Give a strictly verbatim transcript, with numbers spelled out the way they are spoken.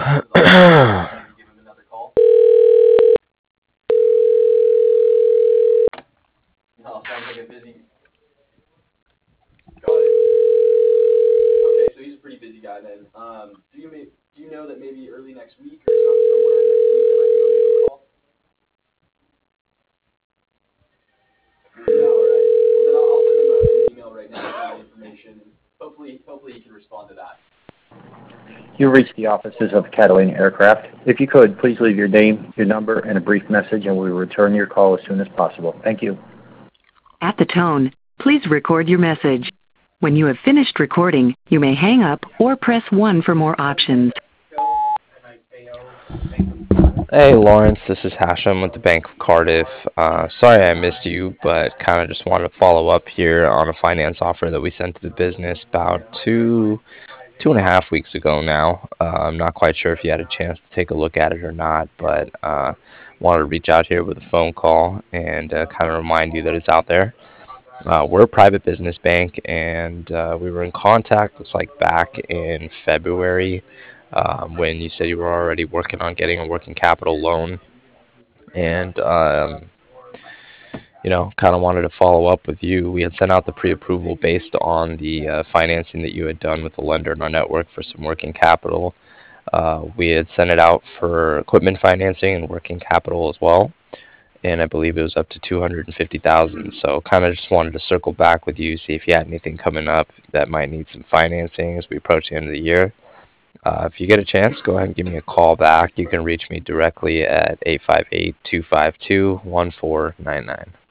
No, sounds like a busy. Got it. Okay, so he's a pretty busy guy then. Um, do you may, do you know that maybe early next week or some, somewhere next week I might be able to give him a call? Yeah, all right. Well, then I'll, I'll send him a, an email right now with all the information, and hopefully, hopefully he can respond to that. You reached the offices of Catalina Aircraft. If you could, please leave your name, your number, and a brief message, and we will return your call as soon as possible. Thank you. At the tone, please record your message. When you have finished recording, you may hang up or press one for more options. Hey Lawrence, this is Hashem with the Bank of Cardiff. Uh, sorry I missed you, but kind of just wanted to follow up here on a finance offer that we sent to the business about two, two and a half weeks ago now. Uh, I'm not quite sure if you had a chance to take a look at it or not, but uh, wanted to reach out here with a phone call and uh, kind of remind you that it's out there. Uh, we're a private business bank, and uh, we were in contact, looks like back in February, um, when you said you were already working on getting a working capital loan. And, um, you know, kind of wanted to follow up with you. We had sent out the pre-approval based on the uh, financing that you had done with the lender in our network for some working capital. Uh, we had sent it out for equipment financing and working capital as well, and I believe it was up to two hundred fifty thousand dollars. So kind of just wanted to circle back with you, see if you had anything coming up that might need some financing as we approach the end of the year. Uh, if you get a chance, go ahead and give me a call back. You can reach me directly at eight five eight, two five two, one four nine nine.